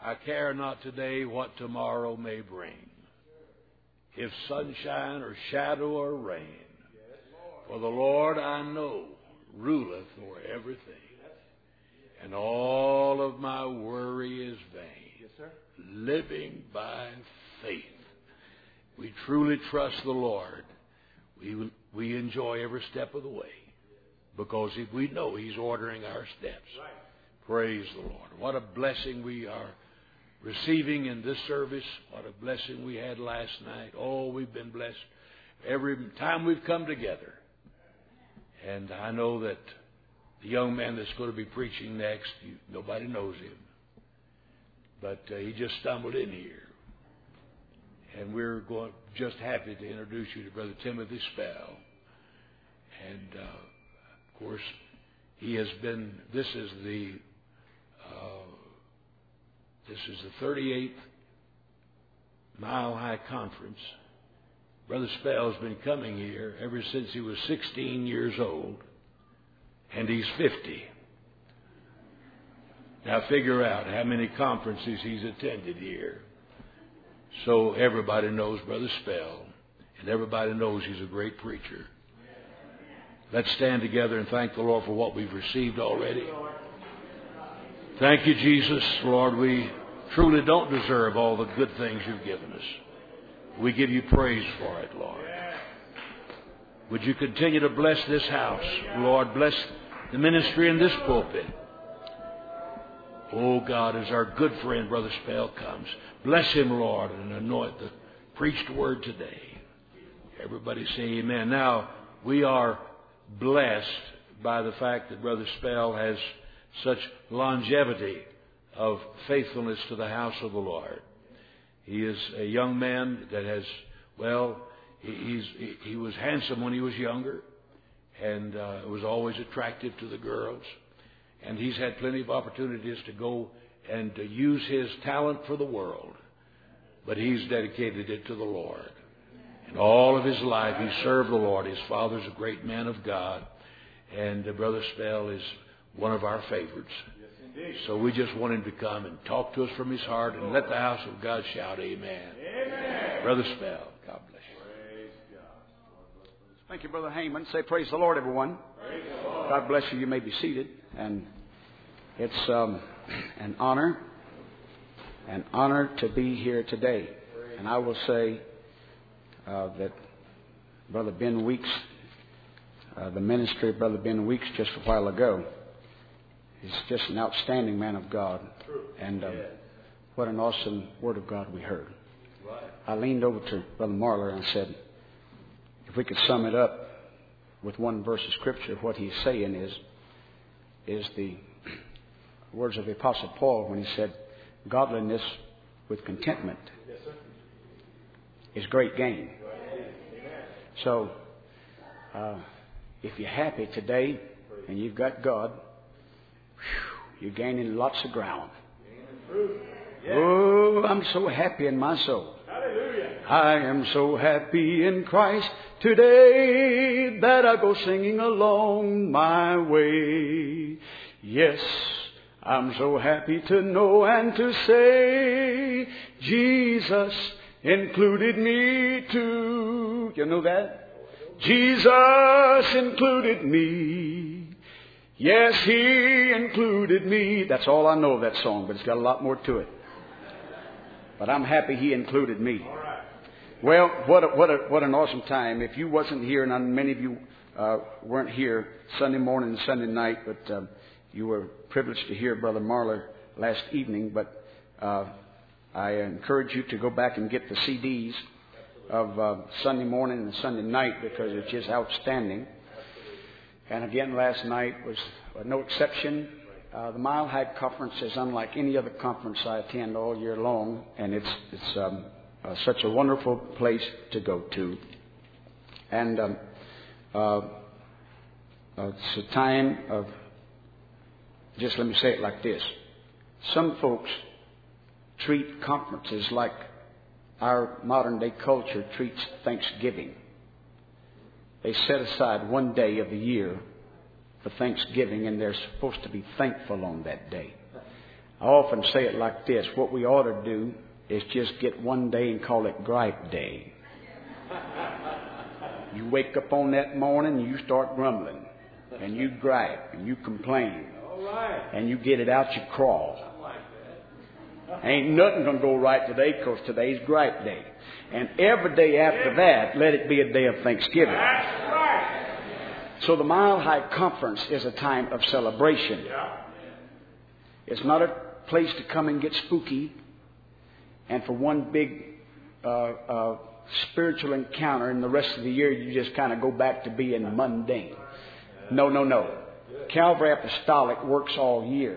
I care not today what tomorrow may bring, if sunshine or shadow or rain. For the Lord I know ruleth o'er everything, and all of my worry is vain. Yes, sir. Living by faith. We truly trust the Lord. We enjoy every step of the way because we know He's ordering our steps. Right. Praise the Lord. What a blessing we are receiving in this service. What a blessing we had last night. Oh, we've been blessed every time we've come together. And I know that the young man that's going to be preaching next, nobody knows him. But he just stumbled in here. And we're just happy to introduce you to Brother Timothy Spell. And, of course, he has been, this is the 38th Mile High Conference. Brother Spell's been coming here ever since he was 16 years old, and he's 50. Now figure out how many conferences he's attended here. So everybody knows Brother Spell, and everybody knows he's a great preacher. Let's stand together and thank the Lord for what we've received already. Thank you, Jesus. Lord, we truly don't deserve all the good things you've given us. We give you praise for it, Lord. Would you continue to bless this house? Lord, bless the ministry in this pulpit. Oh, God, as our good friend, Brother Spell, comes, bless him, Lord, and anoint the preached word today. Everybody say amen. Now, we are blessed by the fact that Brother Spell has such longevity of faithfulness to the house of the Lord. He is a young man that has, he was handsome when he was younger and was always attractive to the girls. And he's had plenty of opportunities to go and to use his talent for the world. But he's dedicated it to the Lord. And all of his life he served the Lord. His father's a great man of God. And Brother Spell is one of our favorites. So we just want him to come and talk to us from his heart and let the house of God shout amen. Amen. Brother Spell, God bless you. Praise God. Thank you, Brother Heyman. Say praise the Lord, everyone. Praise the Lord. God bless you. You may be seated. And it's an honor to be here today. And I will say that Brother Ben Weeks, the ministry of Brother Ben Weeks just a while ago, he's just an outstanding man of God. And what an awesome word of God we heard. I leaned over to Brother Marler and said, if we could sum it up with one verse of Scripture, what he's saying is the words of the Apostle Paul when he said, godliness with contentment is great gain. So, if you're happy today and you've got God, you're gaining lots of ground. Oh, I'm so happy in my soul. I am so happy in Christ today that I go singing along my way. Yes, I'm so happy to know and to say Jesus included me too. You know that? Jesus included me. Yes, He included me. That's all I know of that song, but it's got a lot more to it. But I'm happy He included me. Well, what an awesome time. If you wasn't here, and many of you weren't here Sunday morning and Sunday night, but you were privileged to hear Brother Marler last evening. But I encourage you to go back and get the CDs of Sunday morning and Sunday night because it's just outstanding. And again, last night was no exception. The Mile High Conference is unlike any other conference I attend all year long, and it's such a wonderful place to go to. And it's a time of, just let me say it like this. Some folks treat conferences like our modern day culture treats Thanksgiving. They set aside one day of the year for Thanksgiving, and they're supposed to be thankful on that day. I often say it like this. What we ought to do is just get one day and call it Gripe Day. You wake up on that morning and you start grumbling. And you gripe and you complain. And you get it out, you crawl. Ain't nothing going to go right today because today's Gripe Day. And every day after that, let it be a day of Thanksgiving. So the Mile High Conference is a time of celebration. It's not a place to come and get spooky and for one big spiritual encounter, and the rest of the year you just kind of go back to being mundane. No. Calvary Apostolic works all year.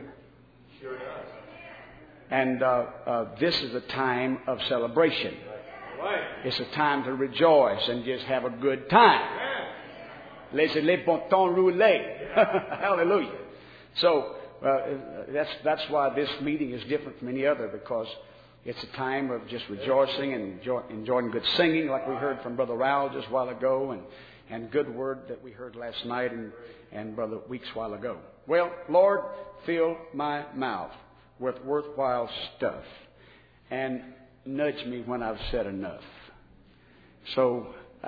And this is a time of celebration. It's a time to rejoice and just have a good time. Laissez-les bon temps rouler. Hallelujah. So that's why this meeting is different from any other, because it's a time of just rejoicing and enjoying good singing, like we heard from Brother Rowell just a while ago, and good word that we heard last night and Brother Weeks a while ago. Well, Lord, fill my mouth with worthwhile stuff and nudge me when I've said enough. So,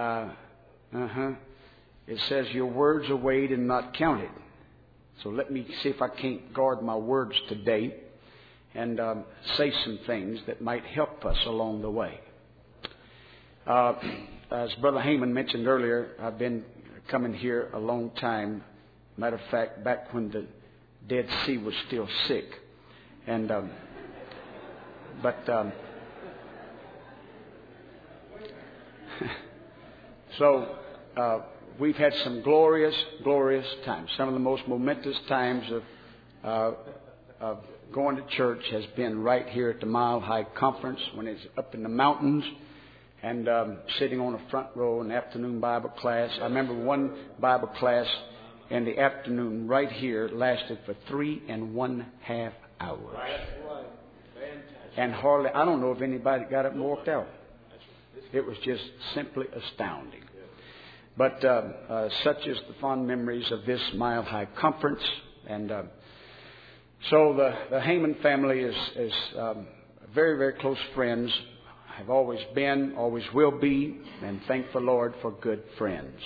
it says your words are weighed and not counted. So let me see if I can't guard my words today and say some things that might help us along the way. As Brother Heyman mentioned earlier, I've been coming here a long time. Matter of fact, back when the Dead Sea was still sick. And so we've had some glorious times. Some of the most momentous times of going to church has been right here at the Mile High Conference when it's up in the mountains and sitting on a front row in afternoon Bible class. I remember one Bible class in the afternoon right here lasted for 3.5 hours. And hardly, I don't know if anybody got up and walked out. It was just simply astounding. But such is the fond memories of this Mile High Conference. And so the Heyman family is very, very close friends. Have always been, always will be, and thank the Lord for good friends.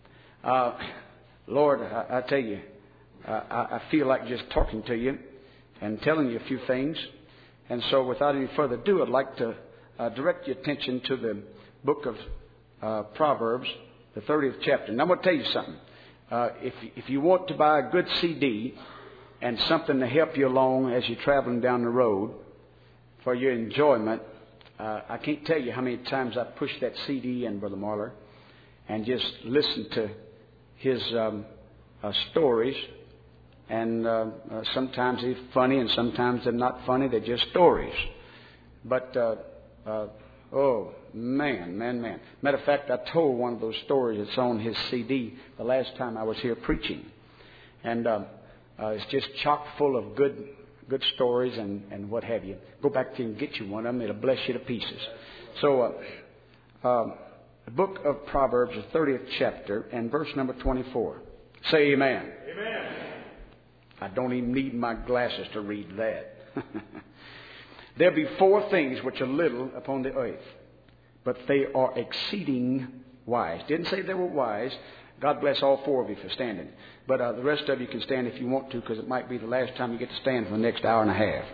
Lord, I tell you, I feel like just talking to you and telling you a few things. And so without any further ado, I'd like to direct your attention to the book of Proverbs, the 30th chapter. Now, I'm going to tell you something. If you want to buy a good CD and something to help you along as you're traveling down the road for your enjoyment, I can't tell you how many times I pushed that CD in, Brother Marler, and just listened to his stories. And sometimes they're funny and sometimes they're not funny. They're just stories. But, oh, man. Matter of fact, I told one of those stories that's on his CD the last time I was here preaching. And it's just chock full of good stories and what have you. Go back there and get you one of them. It'll bless you to pieces. So, the book of Proverbs, the 30th chapter, and verse number 24. Say amen. Amen. I don't even need my glasses to read that. There be 4 things which are little upon the earth, but they are exceeding wise. Didn't say they were wise. God bless all 4 of you for standing. But the rest of you can stand if you want to, because it might be the last time you get to stand for the next hour and a half.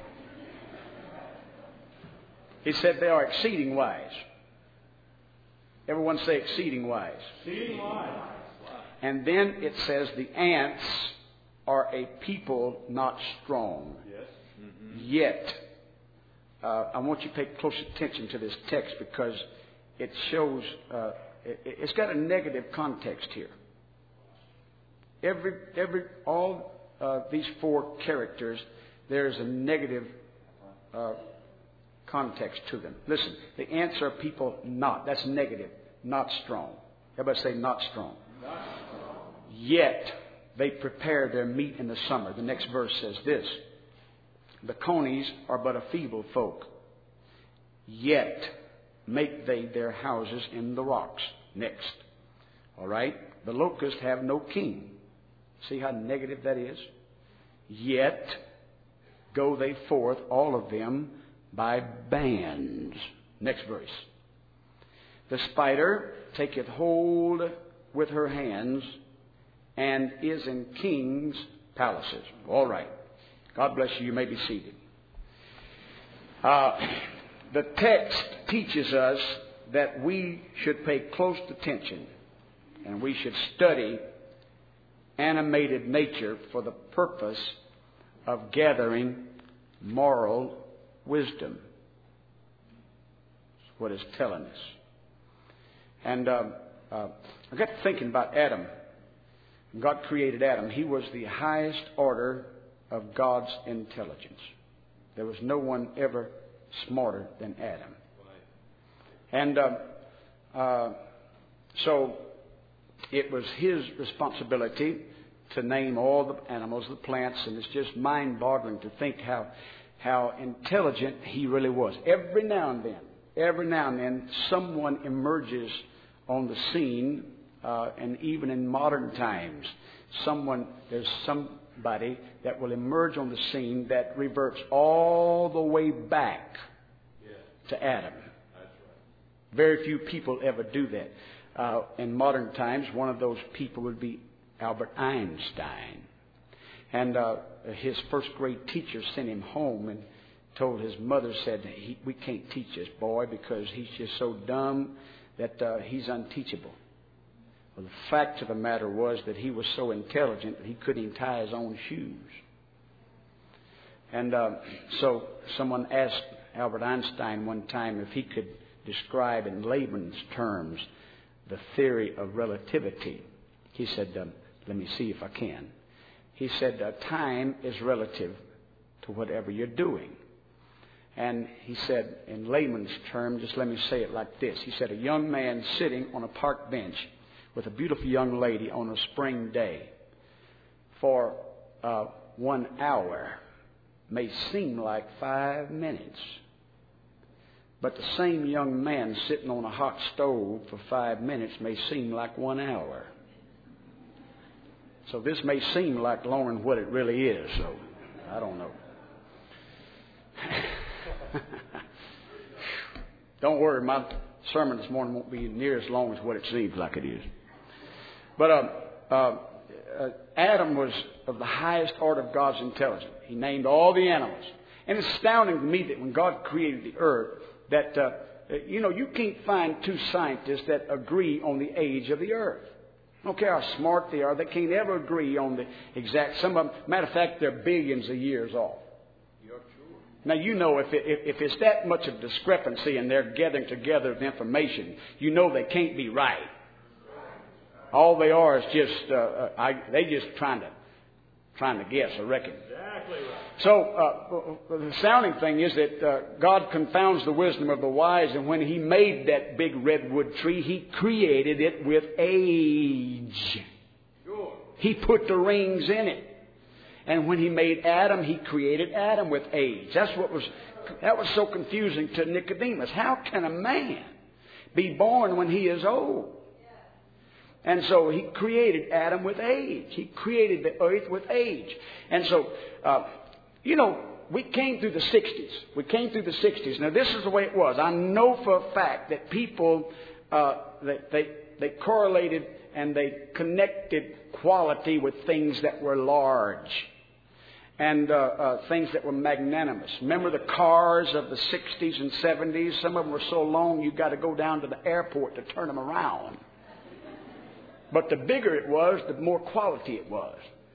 He said they are exceeding wise. Everyone say exceeding wise. Exceeding wise. And then it says the ants are a people not strong. Yes. Mm-hmm. Yet, I want you to pay close attention to this text because it shows, it's got a negative context here. All these 4 characters, there's a negative context to them. Listen, the ants are people not, that's negative, not strong. Everybody say not strong. Not strong. Yet, they prepare their meat in the summer. The next verse says this. The conies are but a feeble folk. Yet make they their houses in the rocks. Next. All right. The locusts have no king. See how negative that is? Yet go they forth, all of them, by bands. Next verse. The spider taketh hold with her hands, and is in kings' palaces. All right. God bless you. You may be seated. The text teaches us that we should pay close attention, and we should study animated nature for the purpose of gathering moral wisdom. That's what it's telling us. And I got to thinking about Adam. God created Adam. He was the highest order of God's intelligence. There was no one ever smarter than Adam. And so it was his responsibility to name all the animals, the plants, and it's just mind-boggling to think how intelligent he really was. Every now and then, someone emerges on the scene, and even in modern times, there's somebody that will emerge on the scene that reverts all the way back to Adam. That's right. Very few people ever do that. In modern times, one of those people would be Albert Einstein. And his first grade teacher sent him home and told his mother, said, we can't teach this boy because he's just so dumb that he's unteachable. Well, the fact of the matter was that he was so intelligent that he couldn't even tie his own shoes. And so someone asked Albert Einstein one time if he could describe in layman's terms the theory of relativity. He said, let me see if I can. He said, time is relative to whatever you're doing. And he said, in layman's terms, just let me say it like this. He said, a young man sitting on a park bench with a beautiful young lady on a spring day for 1 hour may seem like 5 minutes. But the same young man sitting on a hot stove for 5 minutes may seem like 1 hour. So this may seem like longer than what it really is. So I don't know. Don't worry, my sermon this morning won't be near as long as what it seems like it is. But Adam was of the highest order of God's intelligence. He named all the animals. And it's astounding to me that when God created the earth, that, you can't find two scientists that agree on the age of the earth. I don't care how smart they are, they can't ever agree on the exact. Some of them, matter of fact, they're billions of years off. Now, if it's that much of discrepancy and they're gathering together the information, they can't be right. All they are is just, they just trying to guess, I reckon. Exactly right. So, the astounding thing is that God confounds the wisdom of the wise, and when He made that big redwood tree, He created it with age. Sure. He put the rings in it. And when He made Adam, He created Adam with age. That was so confusing to Nicodemus. How can a man be born when he is old? And so He created Adam with age. He created the earth with age. And so, we came through the 60s. Now, this is the way it was. I know for a fact that people, they correlated and they connected quality with things that were large. And things that were magnanimous. Remember the cars of the 60s and 70s? Some of them were so long you got to go down to the airport to turn them around. But the bigger it was, the more quality it was.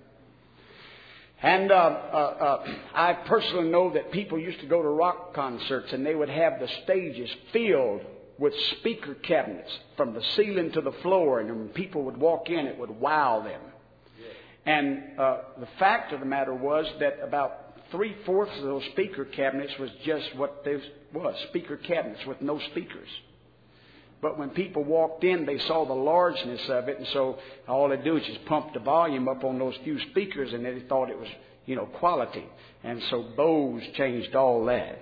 And I personally know that people used to go to rock concerts and they would have the stages filled with speaker cabinets from the ceiling to the floor. And when people would walk in, it would wow them. And the fact of the matter was that about 3/4 of those speaker cabinets was just what they was, speaker cabinets with no speakers. But when people walked in, they saw the largeness of it, and so all they do is just pump the volume up on those few speakers, and they thought it was, quality. And so Bose changed all that.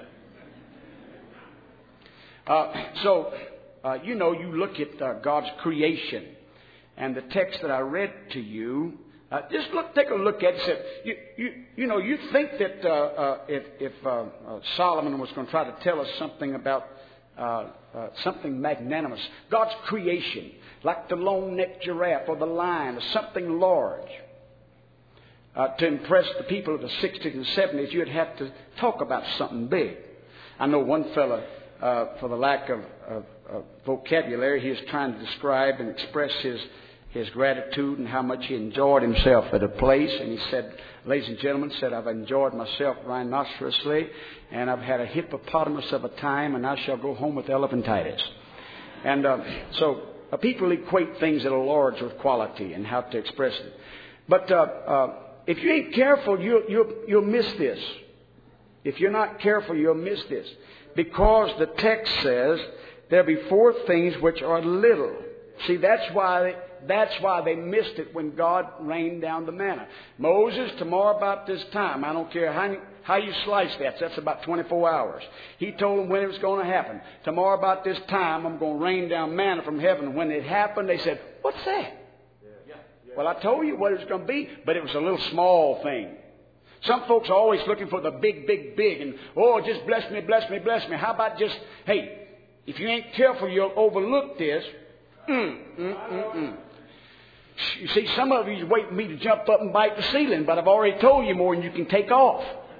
Yeah. You look at God's creation, and the text that I read to you Just take a look at it. You think that if Solomon was going to try to tell us something about something magnanimous, God's creation, like the long-necked giraffe or the lion or something large, to impress the people of the 60s and 70s, you'd have to talk about something big. I know one fella, for the lack of vocabulary, he was trying to describe and express his gratitude and how much he enjoyed himself at a place. And he said, ladies and gentlemen, I've enjoyed myself rhinocerously, and I've had a hippopotamus of a time, and I shall go home with elephantitis. And so people equate things that are large with quality and how to express it. But if you ain't careful, you'll miss this. If you're not careful, you'll miss this. Because the text says there'll be 4 things which are little. See, that's why they missed it when God rained down the manna. Moses, tomorrow about this time, I don't care how you slice that, that's about 24 hours. He told them when it was going to happen. Tomorrow about this time, I'm going to rain down manna from heaven. When it happened, they said, what's that? Well, I told you what it was going to be, but it was a little small thing. Some folks are always looking for the big, big, big. And, just bless me, bless me, bless me. How about just, hey, if you ain't careful, you'll overlook this. You see, some of you are waiting for me to jump up and bite the ceiling, but I've already told you more than you can take off.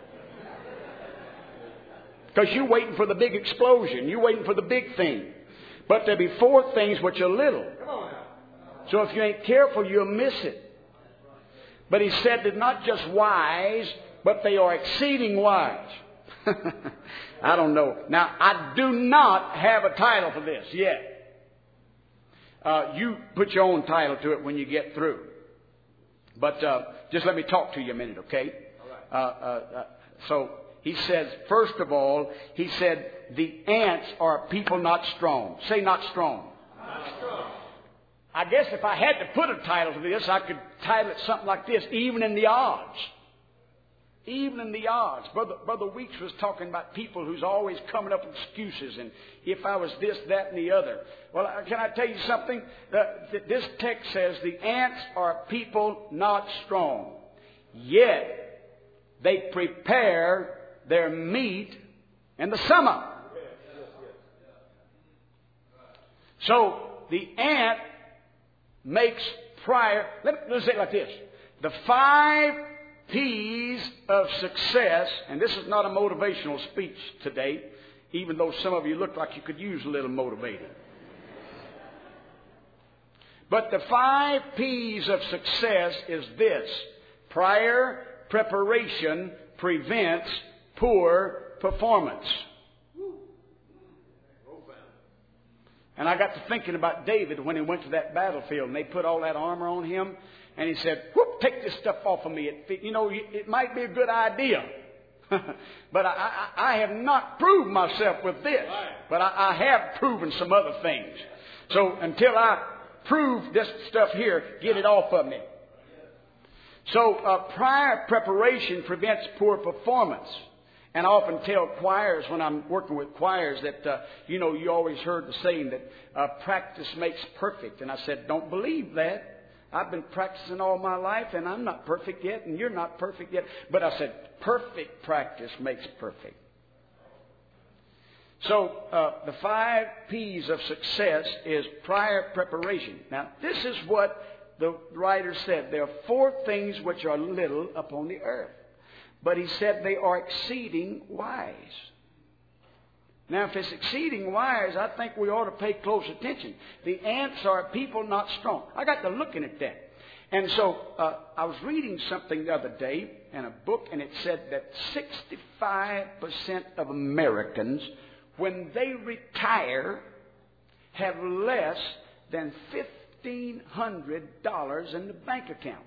Because you're waiting for the big explosion. You're waiting for the big thing. But there'll be 4 things which are little. So if you ain't careful, you'll miss it. But he said they're not just wise, but they are exceeding wise. I don't know. Now, I do not have a title for this yet. You put your own title to it when you get through. But just let me talk to you a minute, okay? So he says, first of all, he said, the ants are a people not strong. Say not strong. Not strong. I guess if I had to put a title to this, I could title it something like this, Even in the Odds. Even in the odds. Brother Weeks was talking about people who's always coming up with excuses, and if I was this, that, and the other. Well, can I tell you something? This text says the ants are a people not strong, yet they prepare their meat in the summer. So the ant makes prior. Let's say it like this: the 5 P's of success, and this is not a motivational speech today, even though some of you look like you could use a little motivating. But the 5 P's of success is this: prior preparation prevents poor performance. And I got to thinking about David when he went to that battlefield and they put all that armor on him. And he said, whoop, take this stuff off of me. It might be a good idea. But I have not proved myself with this. But I have proven some other things. So until I prove this stuff here, get it off of me. So prior preparation prevents poor performance. And I often tell choirs when I'm working with choirs that, you always heard the saying that practice makes perfect. And I said, don't believe that. I've been practicing all my life and I'm not perfect yet and you're not perfect yet. But I said, perfect practice makes perfect. So the 5 P's of success is prior preparation. Now, this is what the writer said. There are 4 things which are little upon the earth. But he said they are exceeding wise. Now, if it's exceeding wise, I think we ought to pay close attention. The ants are a people not strong. I got to looking at that. And so I was reading something the other day in a book, and it said that 65% of Americans, when they retire, have less than $1,500 in the bank account.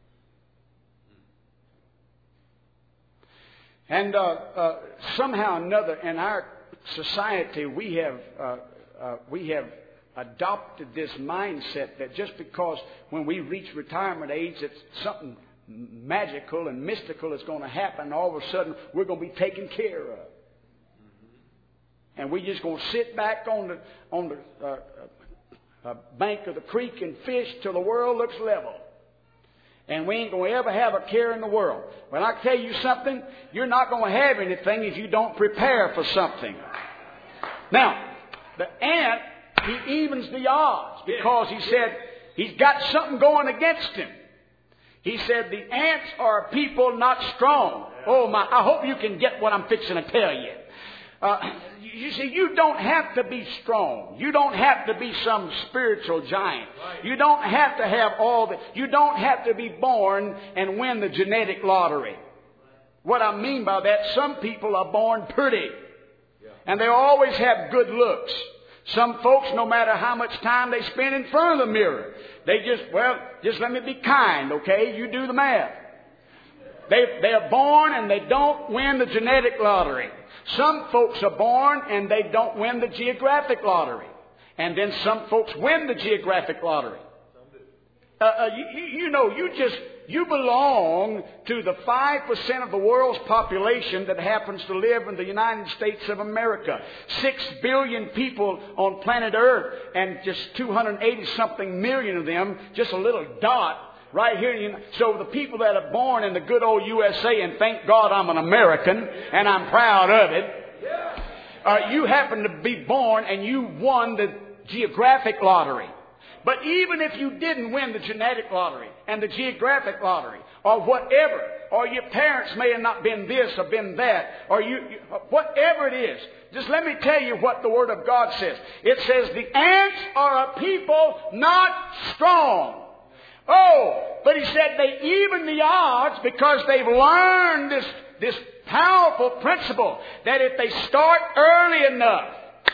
And somehow or another in our society we have adopted this mindset that just because when we reach retirement age that something magical and mystical is going to happen, all of a sudden we're going to be taken care of. And we're just going to sit back on the bank of the creek and fish till the world looks level. And we ain't going to ever have a care in the world. Well, I tell you something, you're not going to have anything if you don't prepare for something. Now, the ant, he evens the odds because he said he's got something going against him. He said the ants are a people not strong. Oh my, I hope you can get what I'm fixing to tell you. You see, you don't have to be strong. You don't have to be some spiritual giant. You don't have to have all the... You don't have to be born and win the genetic lottery. What I mean by that, some people are born pretty. And they always have good looks. Some folks, no matter how much time they spend in front of the mirror, they just let me be kind, okay? You do the math. They are born and they don't win the genetic lottery. Some folks are born and they don't win the geographic lottery. And then some folks win the geographic lottery. You belong to the 5% of the world's population that happens to live in the United States of America. 6 billion people on planet Earth, and just 280-something million of them, just a little dot right here. So the people that are born in the good old USA, and thank God I'm an American, and I'm proud of it. You happen to be born and you won the geographic lottery. But even if you didn't win the genetic lottery and the geographic lottery or whatever, or your parents may have not been this or been that, or whatever it is, just let me tell you what the Word of God says. It says the ants are a people not strong. Oh, but he said they even the odds because they've learned this powerful principle that if they start early enough,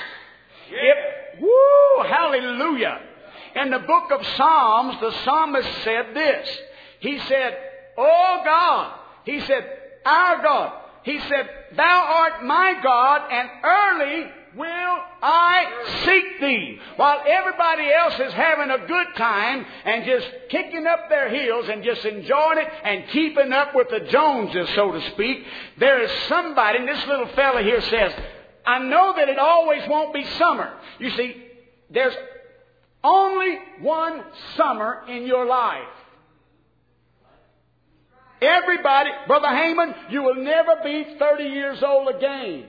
hallelujah. In the book of Psalms, the psalmist said this. He said, "Oh God," he said, "our God," he said, "Thou art my God, and early will I seek thee." While everybody else is having a good time and just kicking up their heels and just enjoying it and keeping up with the Joneses, so to speak, there is somebody, and this little fella here says, "I know that it always won't be summer." You see, there's only one summer in your life. Everybody, Brother Heyman, you will never be 30 years old again.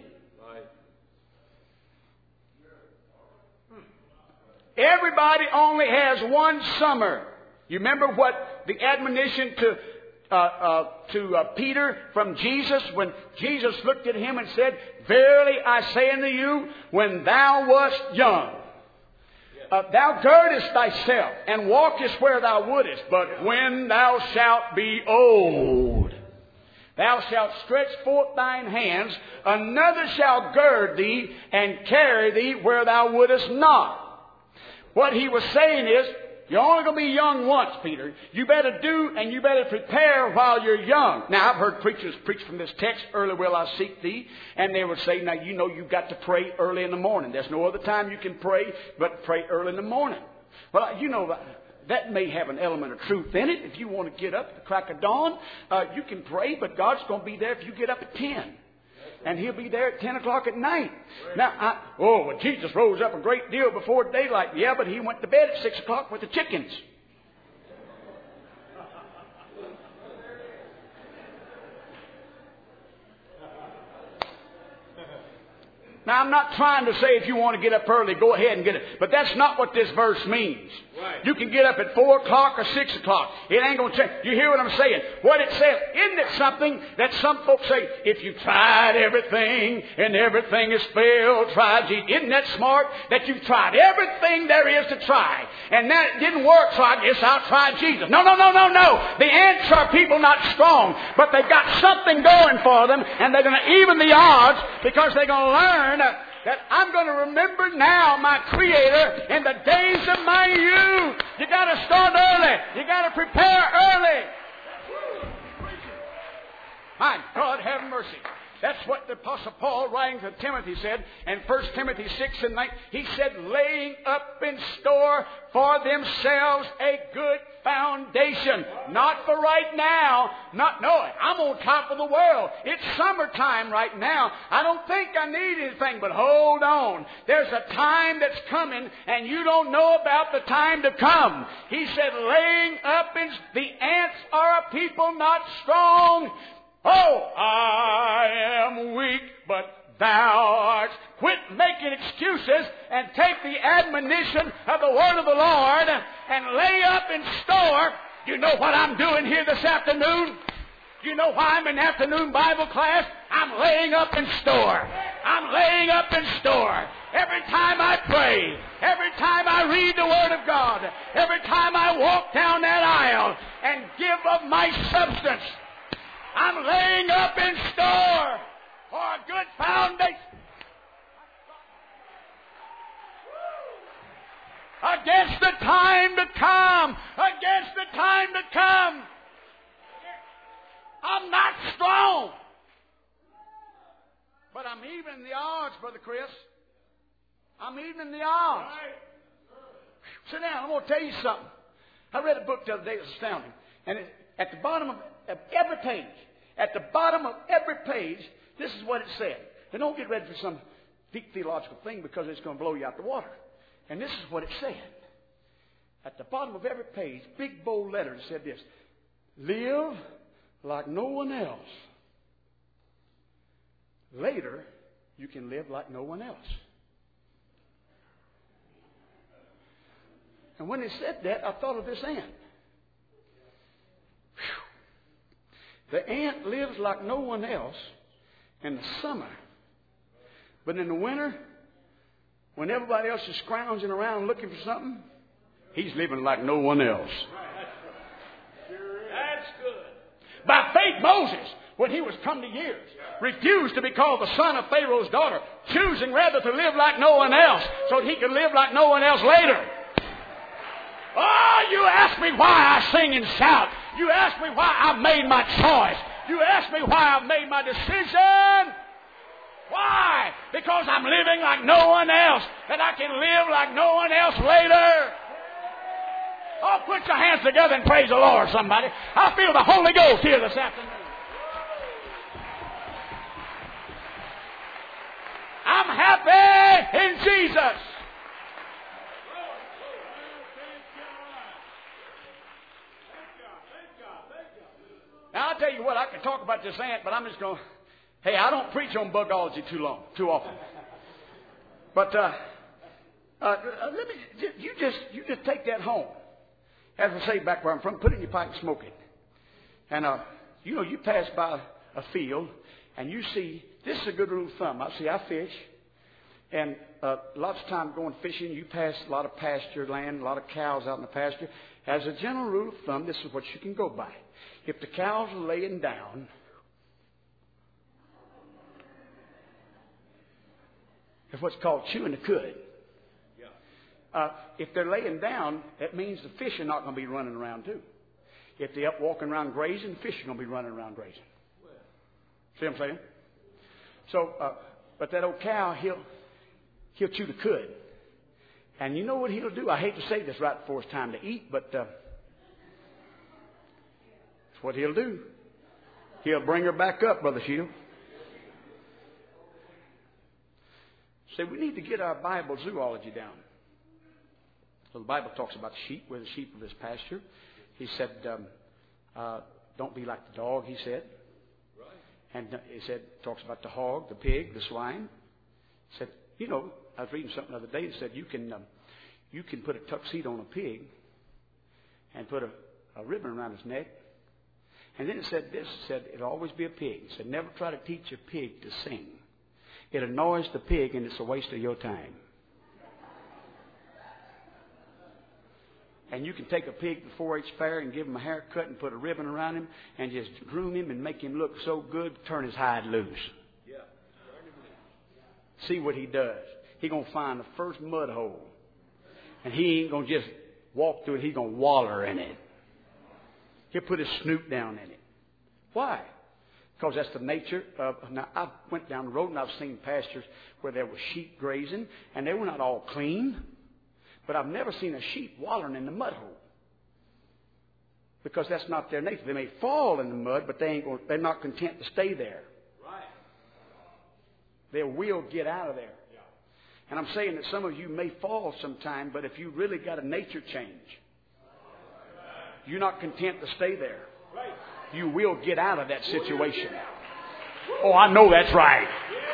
Everybody only has one summer. You remember what the admonition to Peter from Jesus, when Jesus looked at him and said, "Verily I say unto you, when thou wast young, thou girdest thyself and walkest where thou wouldest, but when thou shalt be old, thou shalt stretch forth thine hands, another shall gird thee and carry thee where thou wouldest not." What he was saying is, you're only going to be young once, Peter. You better do and you better prepare while you're young. Now, I've heard preachers preach from this text, "Early will I seek thee." And they would say, now, you know you've got to pray early in the morning. There's no other time you can pray but pray early in the morning. Well, you know, that may have an element of truth in it. If you want to get up at the crack of dawn, you can pray, but God's going to be there if you get up at 10. And He'll be there at 10 o'clock at night. Now, Jesus rose up a great deal before daylight. Yeah, but He went to bed at 6 o'clock with the chickens. Now, I'm not trying to say if you want to get up early, go ahead and get it. But that's not what this verse means. Right. You can get up at 4 o'clock or 6 o'clock. It ain't going to change. You hear what I'm saying? What it says, isn't it something that some folks say, if you've tried everything and everything has failed, try Jesus. Isn't that smart? That you've tried everything there is to try. And that didn't work, so I guess I'll try Jesus. No. The ants are people not strong, but they've got something going for them, and they're going to even the odds because they're going to learn that I'm going to remember now my Creator in the days of my youth. You got to start early. You got to prepare early. My God, have mercy. That's what the Apostle Paul, writing to Timothy, said. And 1 Timothy 6:9, he said, laying up in store for themselves a good foundation. Not for right now. I'm on top of the world. It's summertime right now. I don't think I need anything, but hold on. There's a time that's coming, and you don't know about the time to come. He said, laying up in... The ants are a people not strong. Oh, I am weak, but thou art. Quit making excuses and take the admonition of the word of the Lord and lay up in store. You know what I'm doing here this afternoon? You know why I'm in afternoon Bible class? I'm laying up in store. I'm laying up in store. Every time I pray, every time I read the Word of God, every time I walk down that aisle and give of my substance, I'm laying up in store for a good foundation. Against the time to come. Against the time to come. I'm not strong. But I'm evening the odds, Brother Chris. I'm evening the odds. Sit down. I'm going to tell you something. I read a book the other day that was astounding. And at the bottom of every page, this is what it said. Now don't get ready for some deep theological thing because it's going to blow you out the water. And this is what it said. At the bottom of every page, big bold letters, it said this: live like no one else. Later, you can live like no one else. And when it said that, I thought of this ant. Whew. The ant lives like no one else in the summer. But in the winter, when everybody else is scrounging around looking for something, he's living like no one else. That's good. By faith, Moses, when he was come to years, refused to be called the son of Pharaoh's daughter, choosing rather to live like no one else so that he could live like no one else later. Oh, you ask me why I sing and shout. You ask me why I made my choice. You ask me why I made my decision. Why? Because I'm living like no one else, that I can live like no one else later. Oh, put your hands together and praise the Lord, somebody. I feel the Holy Ghost here this afternoon. I'm happy in Jesus. Now, I'll tell you what, I can talk about this ant, but I'm just going to... Hey, I don't preach on bugology too often. But let me... You just take that home. As I say back where I'm from, put it in your pipe and smoke it. And, you pass by a field, and you see... This is a good rule of thumb. I fish. And lots of time going fishing, you pass a lot of pasture land, a lot of cows out in the pasture. As a general rule of thumb, this is what you can go by. If the cows are laying down, it's what's called chewing the cud. If they're laying down, that means the fish are not going to be running around too. If they're up walking around grazing, the fish are going to be running around grazing. See what I'm saying? So, but that old cow, he'll chew the cud. And you know what he'll do? I hate to say this right before it's time to eat, but it's what he'll do. He'll bring her back up, Brother Shield. See, we need to get our Bible zoology down. So the Bible talks about sheep. We're the sheep of his pasture. He said, don't be like the dog, he said. And he said, talks about the hog, the pig, the swine. He said, I was reading something the other day that said you can put a tuxedo on a pig and put a ribbon around his neck. And then it said this, it said, it'll always be a pig. It said, never try to teach a pig to sing. It annoys the pig and it's a waste of your time. And you can take a pig to 4-H fair and give him a haircut and put a ribbon around him and just groom him and make him look so good, turn his hide loose. Yeah. See what he does. He's going to find the first mud hole. And he ain't going to just walk through it. He's going to waller in it. He'll put his snoot down in it. Why? Because that's the nature of... Now, I went down the road and I've seen pastures where there were sheep grazing, and they were not all clean. But I've never seen a sheep wallowing in the mud hole. Because that's not their nature. They may fall in the mud, but they're not content to stay there. Right. They will get out of there. Yeah. And I'm saying that some of you may fall sometime, but if you really got a nature change, you're not content to stay there. Right. You will get out of that situation. Oh, I know that's right.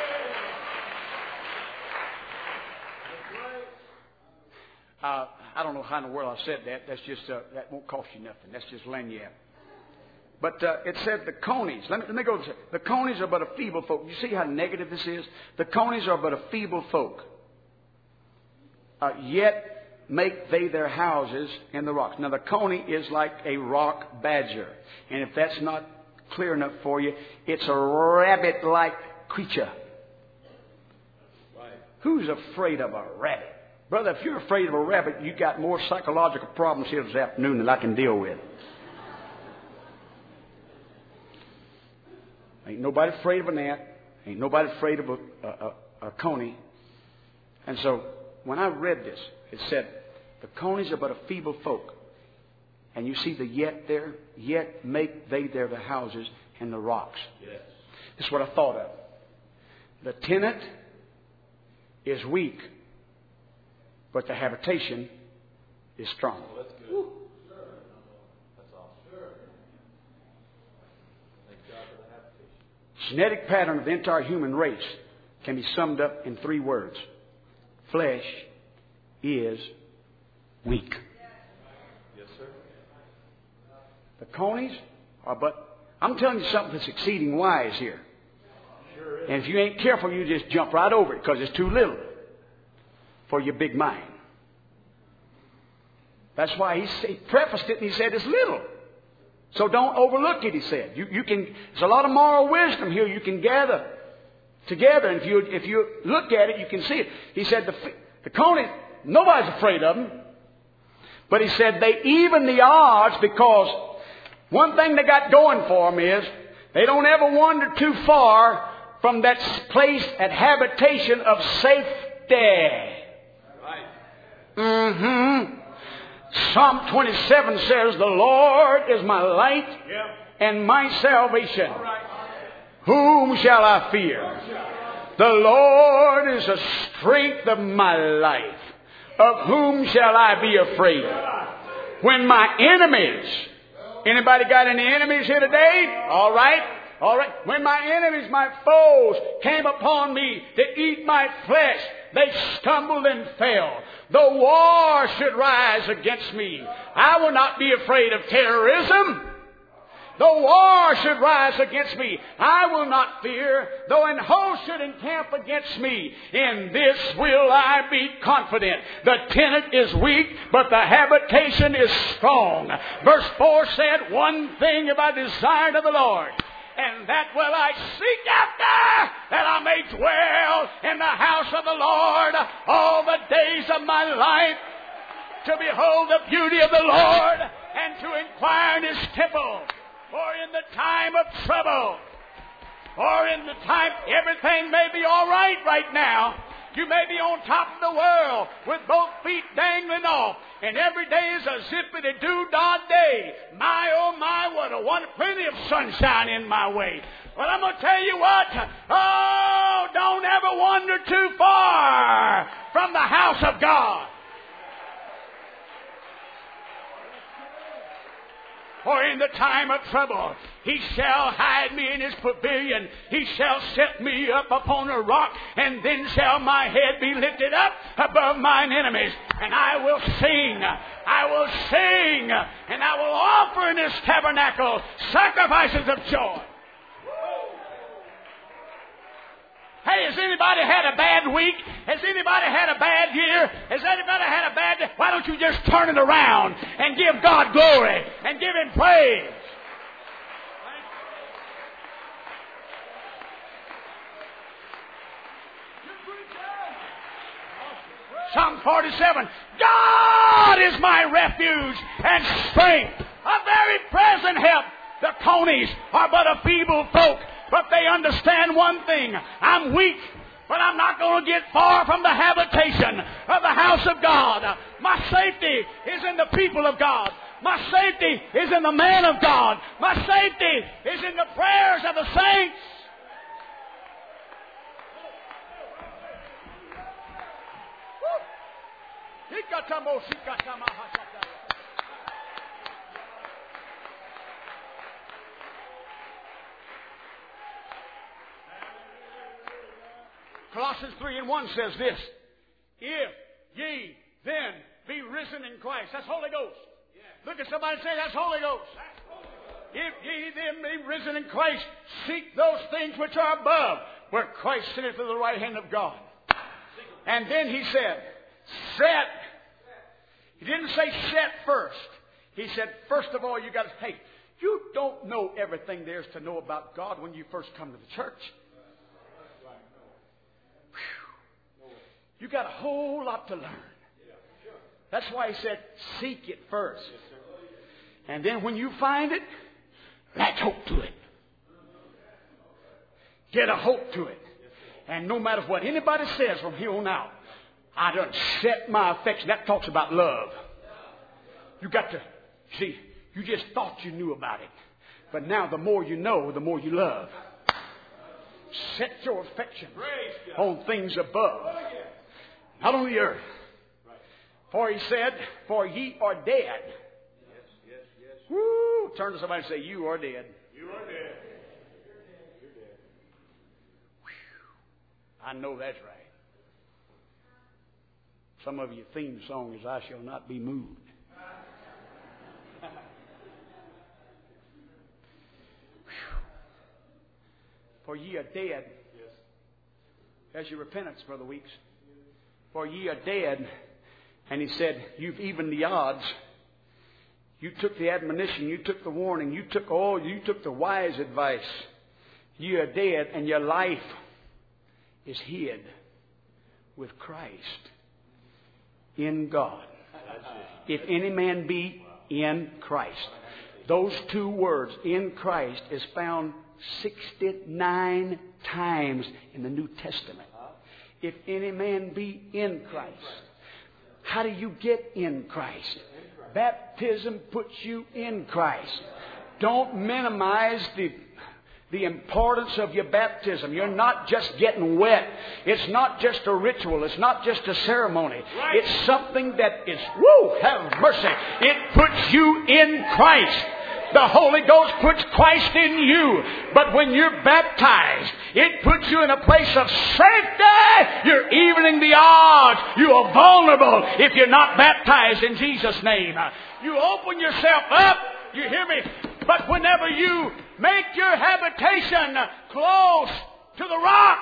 I don't know how in the world I said that. That's just that won't cost you nothing. That's just lagniappe. But it said the conies. Let me go. The conies are but a feeble folk. You see how negative this is? The conies are but a feeble folk. Yet make they their houses in the rocks. Now the coney is like a rock badger, and if that's not clear enough for you, it's a rabbit-like creature. Right. Who's afraid of a rabbit? Brother, if you're afraid of a rabbit, you got more psychological problems here this afternoon than I can deal with. Ain't nobody afraid of an ant. Ain't nobody afraid of a coney. And so, when I read this, it said, the conies are but a feeble folk. And you see the yet there? Yet make they their houses in the rocks. Yes. This is what I thought of. The tenant is weak, but the habitation is strong. Oh, that's good. That's awesome. Thank God for the habitation. Genetic pattern of the entire human race can be summed up in 3 words. Flesh is weak. Yes, sir. The conies are but... I'm telling you something that's exceeding wise here. Sure is. And if you ain't careful, you just jump right over it because it's too little for your big mind. That's why he prefaced it and he said it's little. So don't overlook it, he said. You can. There's a lot of moral wisdom here you can gather together. And if you look at it, you can see it. He said the coney, nobody's afraid of them. But he said they even the odds because one thing they got going for them is they don't ever wander too far from that place at habitation of safety. Psalm 27 says, the Lord is my light and my salvation. Whom shall I fear? The Lord is the strength of my life. Of whom shall I be afraid? When my enemies, anybody got any enemies here today? All right. All right. When my enemies, my foes, came upon me to eat my flesh, they stumbled and fell. Though war should rise against me, I will not be afraid of terrorism. Though war should rise against me, I will not fear. Though an host should encamp against me, in this will I be confident. The tenant is weak, but the habitation is strong. Verse 4 said, one thing have I desired of the Lord, and that will I seek after, that I may dwell in the house of the Lord all the days of my life, to behold the beauty of the Lord, and to inquire in His temple. For in the time of trouble, or in the time, everything may be all right now. You may be on top of the world with both feet dangling off, and every day is a zippity-doo-dah day. My, oh my, what a wonderful, plenty of sunshine in my way. But I'm going to tell you what, oh, don't ever wander too far from the house of God. For in the time of trouble, He shall hide me in His pavilion. He shall set me up upon a rock, and then shall my head be lifted up above mine enemies. And I will sing, and I will offer in His tabernacle sacrifices of joy. Hey, has anybody had a bad week? Has anybody had a bad year? Has anybody had a bad day? Why don't you just turn it around and give God glory and give Him praise? Psalm 47, God is my refuge and strength, a very present help. The conies are but a feeble folk. But they understand one thing. I'm weak, but I'm not going to get far from the habitation of the house of God. My safety is in the people of God. My safety is in the man of God. My safety is in the prayers of the saints. Colossians 3:1 says this: if ye then be risen in Christ. That's Holy Ghost. Look at somebody and say, that's Holy Ghost. If ye then be risen in Christ, seek those things which are above, where Christ sitteth at the right hand of God. And then he said, set. He didn't say set first. He said, first of all, you got to, hey, you don't know everything there is to know about God when you first come to the church. Whew. You got a whole lot to learn. That's why he said, seek it first. And then when you find it, latch hope to it. Get a hope to it. And no matter what anybody says from here on out, I done set my affection. That talks about love. You got to, see, you just thought you knew about it. But now the more you know, the more you love. Set your affection on things above, not on the earth. For he said, for ye are dead. Woo! Turn to somebody and say, you are dead. You are dead. You're dead. I know that's right. Some of your theme song is, I shall not be moved. For ye are dead. Yes. That's your repentance, Brother Weeks. For ye are dead. And he said, you've evened the odds. You took the admonition. You took the warning. You took the wise advice. You are dead, and your life is hid with Christ in God. If any man be in Christ. Those two words, in Christ, is found 69 times in the New Testament. If any man be in Christ. How do you get in Christ? Baptism puts you in Christ. Don't minimize the importance of your baptism. You're not just getting wet. It's not just a ritual. It's not just a ceremony. It's something that is, have mercy. It puts you in Christ. The Holy Ghost puts Christ in you. But when you're baptized, it puts you in a place of safety. You're evening the odds. You are vulnerable if you're not baptized in Jesus' name. You open yourself up. You hear me? But whenever you make your habitation close to the rock.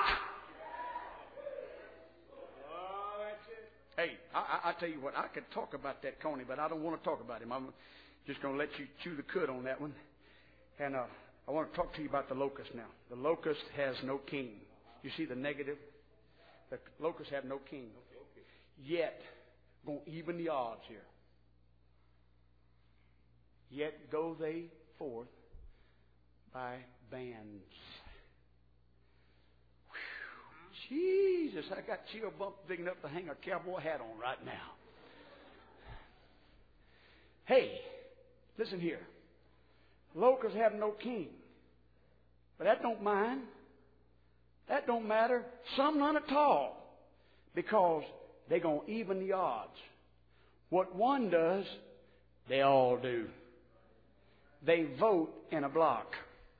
Hey, I tell you what, I could talk about that Coney, but I don't want to talk about him. I'm just going to let you chew the cud on that one. And I want to talk to you about the locust now. The locust has no king. You see the negative? The locusts have no king. Yet, going to even the odds here. Yet go they forth by bands. Whew. Jesus, I got chill bump big enough to hang a cowboy hat on right now. Hey, listen here. Locusts have no king. But that don't mind. That don't matter. Some none at all. Because they're going to even the odds. What one does, they all do. They vote in a block.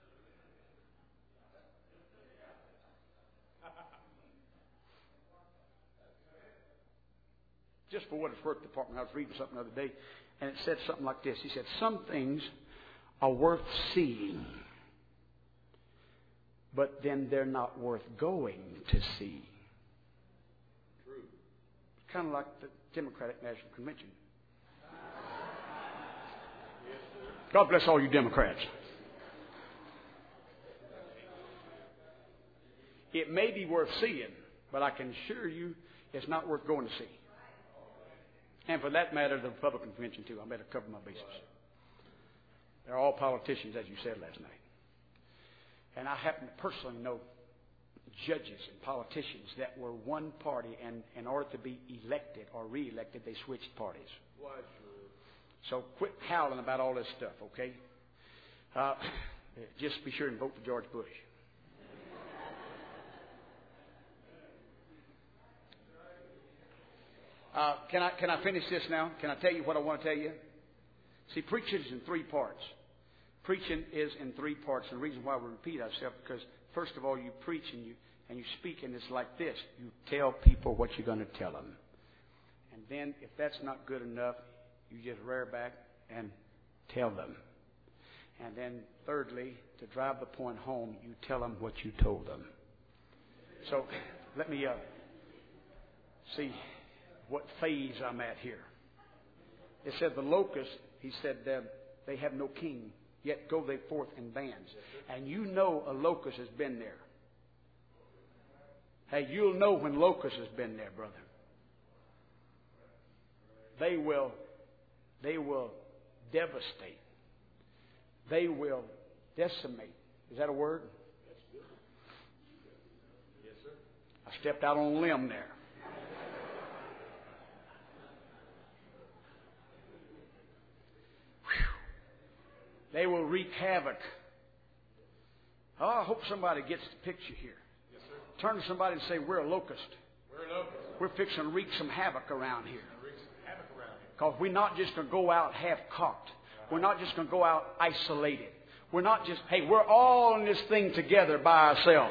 Just for what it's worth, Department, I was reading something the other day, and it said something like this. He said, some things are worth seeing, but then they're not worth going to see. True. Kind of like the Democratic National Convention. God bless all you Democrats. It may be worth seeing, but I can assure you it's not worth going to see. And for that matter, the Republican Convention too. I better cover my bases. They're all politicians, as you said last night. And I happen to personally know judges and politicians that were one party, and in order to be elected or re-elected, they switched parties. Why, sure. So quit howling about all this stuff, okay? Just be sure and vote for George Bush. Can I finish this now? Can I tell you what I want to tell you? See, preaching is in three parts. Preaching is in three parts. And the reason why we repeat ourselves, because first of all, you preach and you speak, and it's like this. You tell people what you're going to tell them. And then, if that's not good enough, you just rear back and tell them. And then, thirdly, to drive the point home, you tell them what you told them. So, let me see what phase I'm at here. It said the locust, he said, they have no king, yet go they forth in bands. And you know a locust has been there. Hey, you'll know when locust has been there, brother. They will devastate. They will decimate. Is that a word? That's good. Yes, sir. I stepped out on a limb there. They will wreak havoc. Oh, I hope somebody gets the picture here. Yes, sir. Turn to somebody and say, we're a locust. We're a locust. We're fixing to wreak some havoc around here. Wreak some havoc around here. Because we're not just going to go out half-cocked. We're not just going to go out isolated. We're not just, hey, we're all in this thing together by ourselves.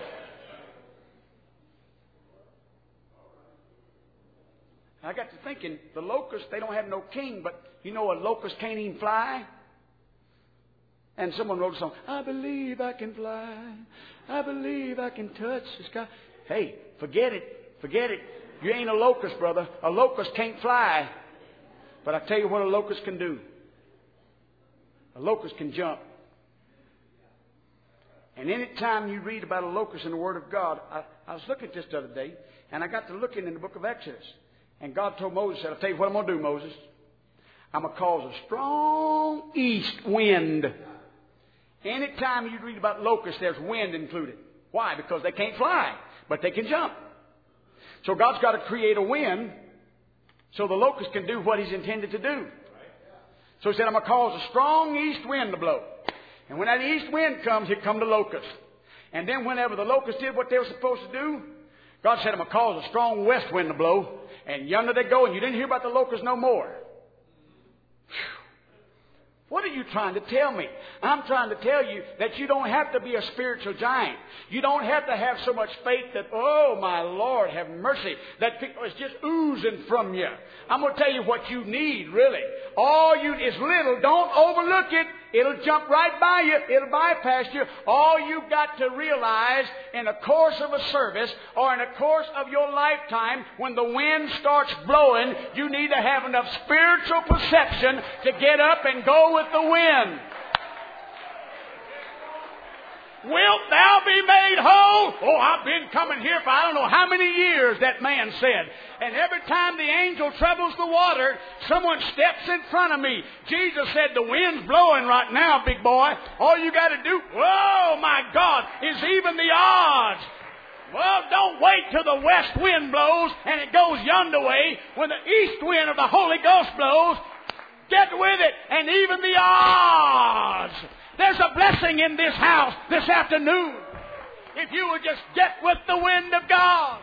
I got to thinking, the locusts, they don't have no king, but you know a locust can't even fly? And someone wrote a song, I believe I can fly. I believe I can touch the sky. Hey, forget it. Forget it. You ain't a locust, brother. A locust can't fly. But I tell you what a locust can do. A locust can jump. And any time you read about a locust in the Word of God, I was looking at this the other day, and I got to looking in the book of Exodus. And God told Moses, I'll tell you what I'm going to do, Moses. I'm going to cause a strong east wind. Anytime you read about locusts, there's wind included. Why? Because they can't fly, but they can jump. So God's got to create a wind so the locust can do what He's intended to do. So He said, I'm going to cause a strong east wind to blow. And when that east wind comes, here come the locusts. And then whenever the locusts did what they were supposed to do, God said, I'm going to cause a strong west wind to blow. And yonder they go, and you didn't hear about the locusts no more. Whew. What are you trying to tell me? I'm trying to tell you that you don't have to be a spiritual giant. You don't have to have so much faith that, oh, my Lord, have mercy, that people is just oozing from you. I'm going to tell you what you need, really. All you is little. Don't overlook it. It'll jump right by you. It'll bypass you. All you've got to realize in the course of a service or in the course of your lifetime, when the wind starts blowing, you need to have enough spiritual perception to get up and go with the wind. Wilt thou be made whole? Oh, I've been coming here for I don't know how many years, that man said. And every time the angel troubles the water, someone steps in front of me. Jesus said, the wind's blowing right now, big boy. All you got to do, oh my God, is even the odds. Well, don't wait till the west wind blows and it goes yonder way. When the east wind of the Holy Ghost blows, get with it and even the odds. There's a blessing in this house this afternoon. If you would just get with the wind of God.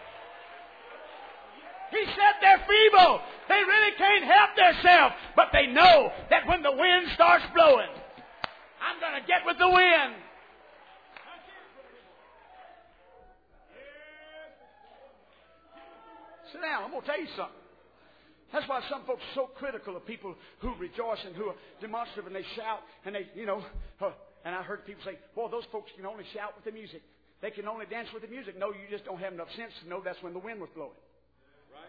He said they're feeble. They really can't help themselves. But they know that when the wind starts blowing, I'm going to get with the wind. Sit down. I'm going to tell you something. That's why some folks are so critical of people who rejoice and who are demonstrative and they shout and they, and I heard people say, well, those folks can only shout with the music. They can only dance with the music. No, you just don't have enough sense to know that's when the wind was blowing. Right.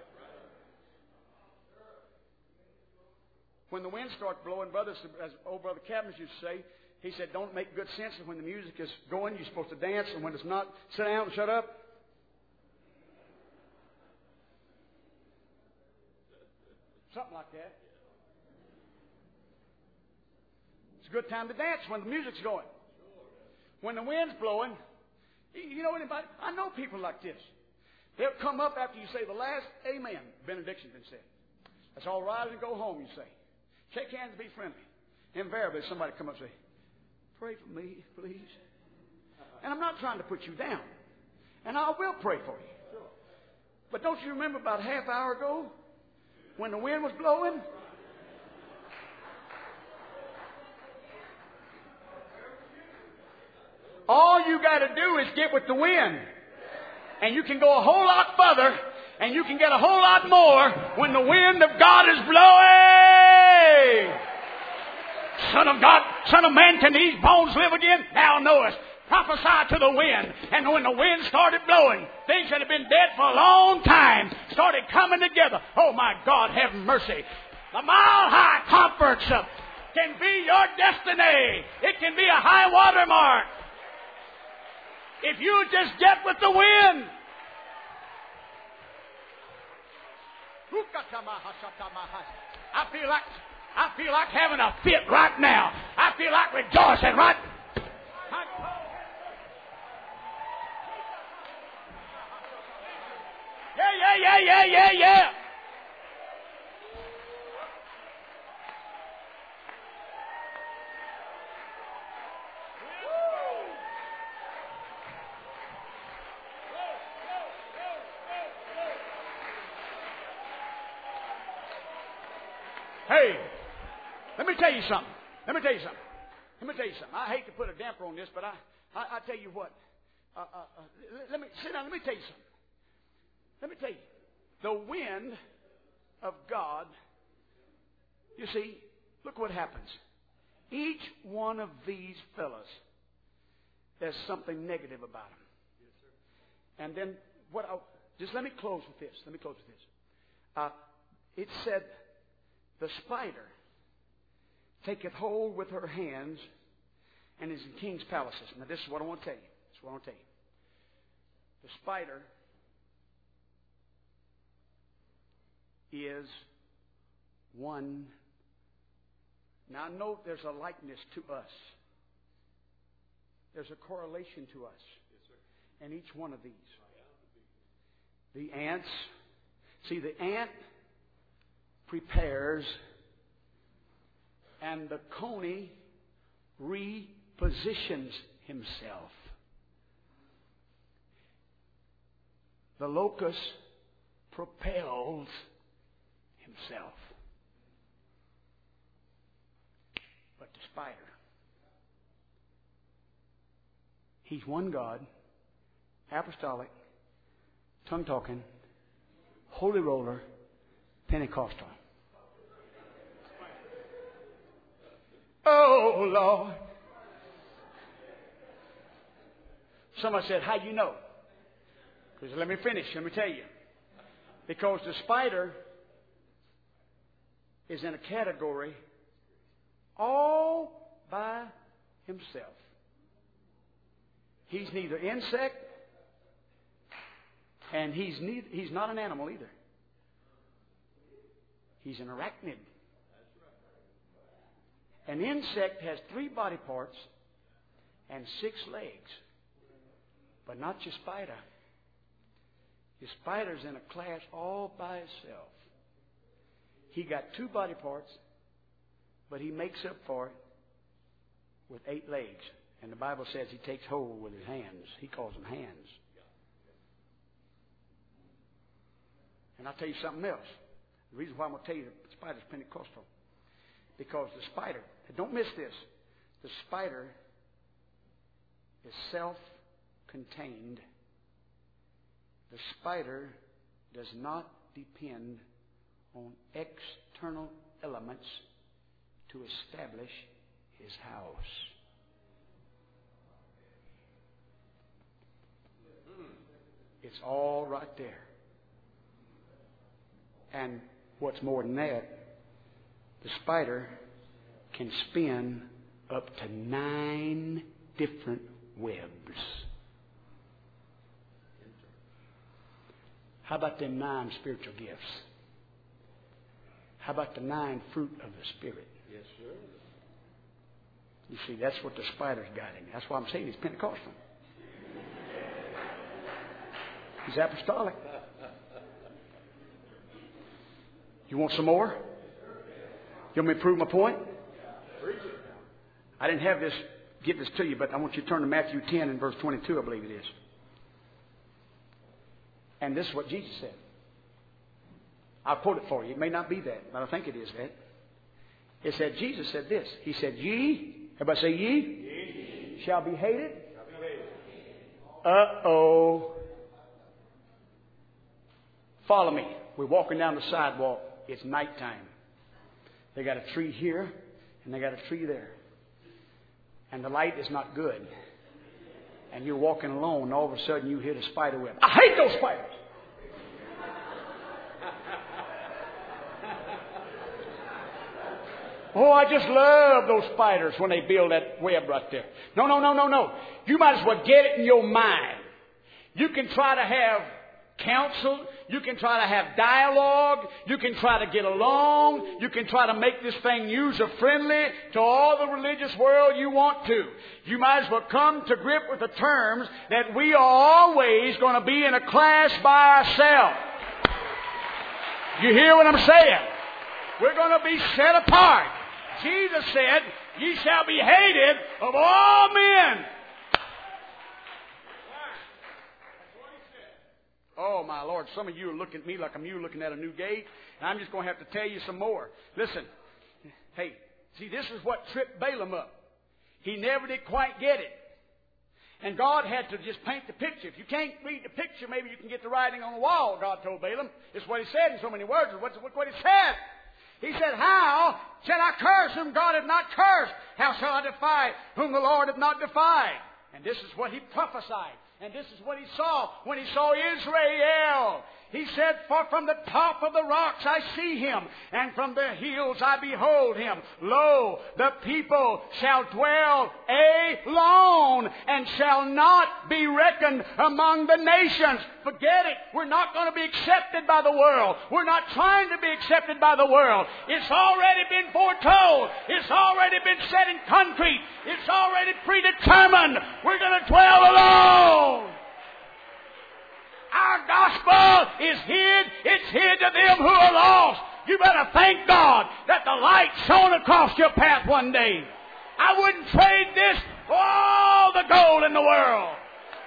When the wind starts blowing, brothers, as old Brother Cabbage used to say, he said, don't make good sense. And when the music is going, you're supposed to dance. And when it's not, sit down and shut up. Something like that. It's a good time to dance when the music's going. when the wind's blowing, you know anybody? I know people like this. They'll come up after you say the last amen. Benediction's been said. That's all, rise and go home, you say. Shake hands and be friendly. Invariably, somebody come up and say, pray for me, please. And I'm not trying to put you down. And I will pray for you. But don't you remember about a half hour ago when the wind was blowing? All you got to do is get with the wind. And you can go a whole lot further, and you can get a whole lot more when the wind of God is blowing. Son of God, Son of Man, can these bones live again? Thou knowest. Prophesy to the wind. And when the wind started blowing, things that had been dead for a long time started coming together. Oh my God, have mercy. The Mile High Conference can be your destiny. It can be a high water mark. If you just get with the wind. I feel like having a fit right now. I feel like rejoicing right. Yeah. Hey, let me tell you something. I hate to put a damper on this, but I tell you what. Let me sit down. Let me tell you something. Let me tell you. The wind of God, you see, look what happens. Each one of these fellas, there's something negative about them. And then, just let me close with this. It said, the spider taketh hold with her hands and is in king's palaces. Now, this is what I want to tell you. The spider is one. Now, note there's a likeness to us. There's a correlation to us. Yes, sir. In each one of these. The ants. See, the ant prepares, and the coney repositions himself. The locust propels himself. But the spider, he's one God, apostolic, tongue-talking, holy roller, Pentecostal. Oh, Lord. Somebody said, how do you know? Because let me finish. Let me tell you. Because the spider is in a category all by himself. He's neither insect, and he's not an animal either. He's an arachnid. An insect has 3 body parts and 6 legs. But not your spider. Your spider's in a class all by itself. He got 2 body parts, but he makes up for it with 8 legs. And the Bible says he takes hold with his hands. He calls them hands. And I'll tell you something else. The reason why I'm going to tell you the spider's Pentecostal. Because the spider, don't miss this, the spider is self-contained. The spider does not depend on external elements to establish his house. It's all right there. And what's more than that, the spider can spin up to 9 different webs. How about them 9 spiritual gifts? How about the 9 fruit of the Spirit? Yes, sir. You see, that's what the spider's got in him. That's why I'm saying he's Pentecostal. He's apostolic. You want some more? You want me to prove my point? I didn't have this, give this to you, but I want you to turn to Matthew 10 and verse 22, I believe it is. And this is what Jesus said. I'll quote it for you. It may not be that, but I think it is that. It said, Jesus said this. He said, ye, everybody say ye, shall be hated. Uh-oh. Follow me. We're walking down the sidewalk. It's nighttime. They got a tree here, and they got a tree there. And the light is not good. And you're walking alone, and all of a sudden you hit a spider web. I hate those spiders. Oh, I just love those spiders when they build that web right there. No. You might as well get it in your mind. You can try to have counsel. You can try to have dialogue. You can try to get along. You can try to make this thing user-friendly to all the religious world you want to. You might as well come to grip with the terms that we are always going to be in a class by ourselves. You hear what I'm saying? We're going to be set apart. Jesus said, ye shall be hated of all men. Oh, my Lord, some of you are looking at me like I'm looking at a new gate, and I'm just going to have to tell you some more. Listen, hey, see, this is what tripped Balaam up. He never did quite get it. And God had to just paint the picture. If you can't read the picture, maybe you can get the writing on the wall, God told Balaam. It's what he said in so many words. It's what he said. He said, how shall I curse whom God hath not cursed? How shall I defy whom the Lord hath not defied? And this is what he prophesied. And this is what he saw when he saw Israel. He said, for from the top of the rocks I see him, and from the hills I behold him. Lo, the people shall dwell alone, and shall not be reckoned among the nations. Forget it. We're not going to be accepted by the world. We're not trying to be accepted by the world. It's already been foretold. It's already been set in concrete. It's already predetermined. We're going to dwell alone. Our gospel is hid. It's hid to them who are lost. You better thank God that the light shone across your path one day. I wouldn't trade this for all the gold in the world.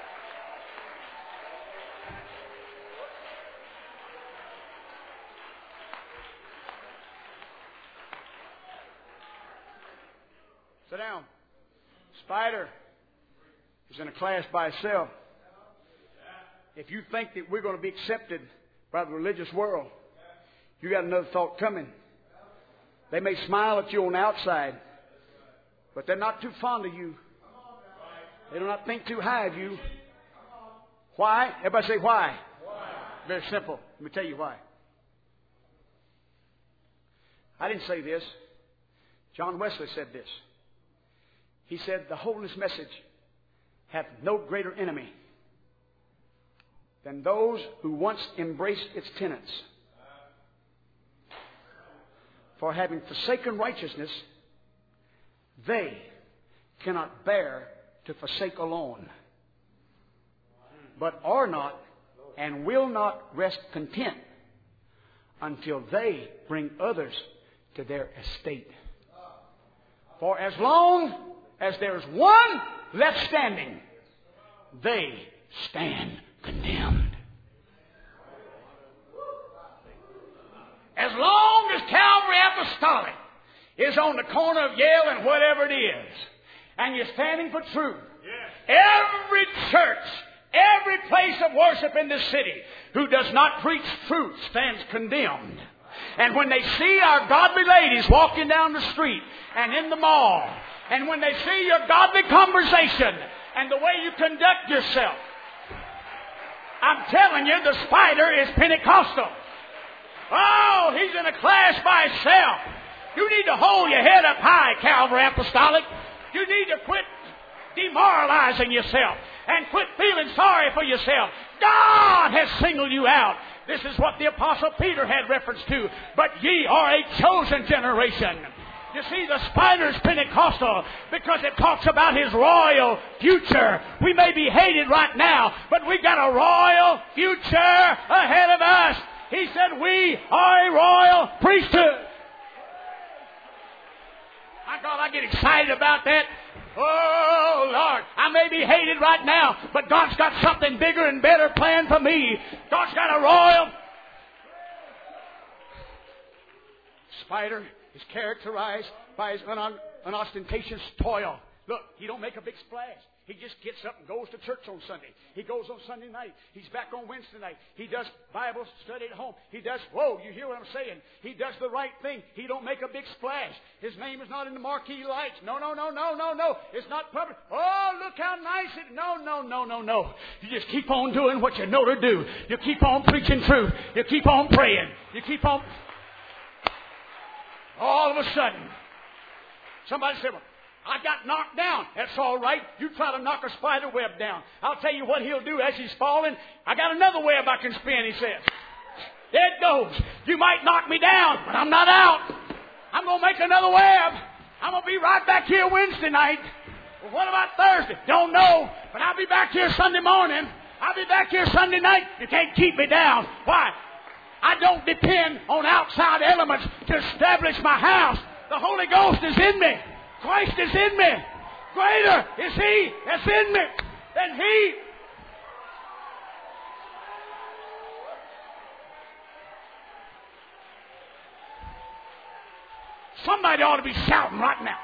Sit down. Spider is in a class by itself. If you think that we're going to be accepted by the religious world, you got another thought coming. They may smile at you on the outside, but they're not too fond of you. They do not think too high of you. Why? Everybody say why. Very simple. Let me tell you why. I didn't say this. John Wesley said this. He said, the holiness message hath no greater enemy than those who once embraced its tenets. For having forsaken righteousness, they cannot bear to forsake alone, but are not and will not rest content until they bring others to their estate. For as long as there's one left standing, they stand condemned. As long as Calvary Apostolic is on the corner of Yale and whatever it is, and you're standing for truth, every church, every place of worship in this city who does not preach truth stands condemned. And when they see our godly ladies walking down the street and in the mall, and when they see your godly conversation and the way you conduct yourself, I'm telling you, the spider is Pentecostal. Oh, he's in a class by himself. You need to hold your head up high, Calvary Apostolic. You need to quit demoralizing yourself and quit feeling sorry for yourself. God has singled you out. This is what the Apostle Peter had reference to. But ye are a chosen generation. You see, the Spider's Pentecostal because it talks about His royal future. We may be hated right now, but we got a royal future ahead of us. He said we are a royal priesthood. My God, I get excited about that. Oh, Lord, I may be hated right now, but God's got something bigger and better planned for me. God's got a royal... Spider is characterized by his unostentatious toil. Look, he don't make a big splash. He just gets up and goes to church on Sunday. He goes on Sunday night. He's back on Wednesday night. He does Bible study at home. He does, whoa, you hear what I'm saying? He does the right thing. He don't make a big splash. His name is not in the marquee lights. No. It's not public. Oh, look how nice it... No. You just keep on doing what you know to do. You keep on preaching truth. You keep on praying. You keep on... All of a sudden, somebody said, well, I got knocked down. That's all right. You try to knock a spider web down. I'll tell you what he'll do as he's falling. I got another web I can spin, he says. There it goes. You might knock me down, but I'm not out. I'm going to make another web. I'm going to be right back here Wednesday night. Well, what about Thursday? Don't know, but I'll be back here Sunday morning. I'll be back here Sunday night. You can't keep me down. Why? I don't depend on outside elements to establish my house. The Holy Ghost is in me. Christ is in me. Greater is He that's in me than he. Somebody ought to be shouting right now.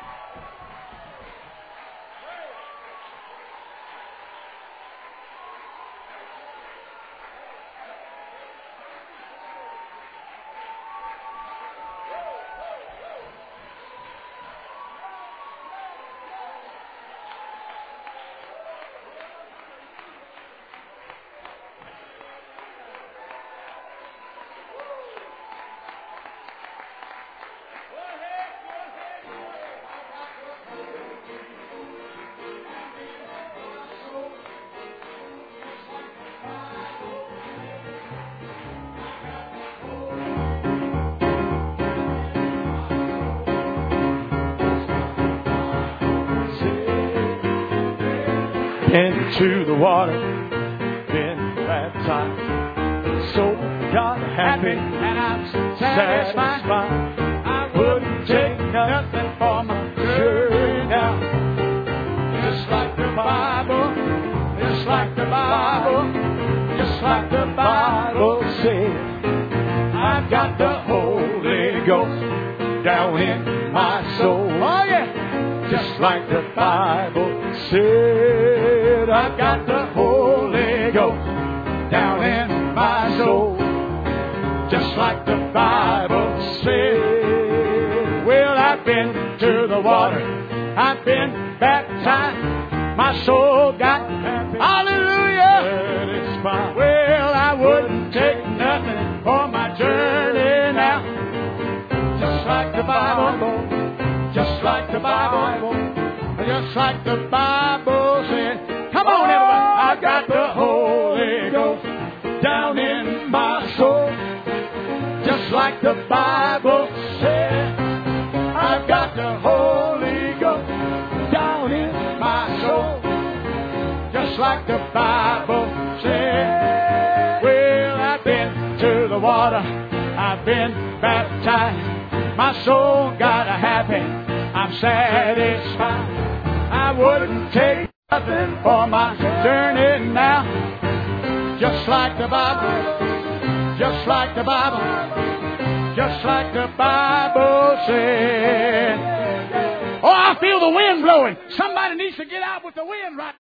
Into the water, been baptized, so got happy, and I'm satisfied. I wouldn't take nothing for my journey now. Just like the Bible, just like the Bible, just like the Bible said. I've got the Holy Ghost down in my soul. Oh yeah, just like the Bible said. I've got the Holy Ghost down in my soul, just like the Bible said. Well, I've been to the water, I've been baptized, my soul got happy. Hallelujah! It's fine. Well, I wouldn't take nothing for my journey now, just like the Bible, just like the Bible, just like the Bible said. Come on, everybody. I got the Holy Ghost down in my soul, just like the Bible said. I've got the Holy Ghost down in my soul, just like the Bible said. Well, I've been to the water, I've been baptized, my soul got a happy, I'm satisfied. I wouldn't take nothing for my journey now, just like the Bible, just like the Bible, just like the Bible said. Oh, I feel the wind blowing. Somebody needs to get out with the wind right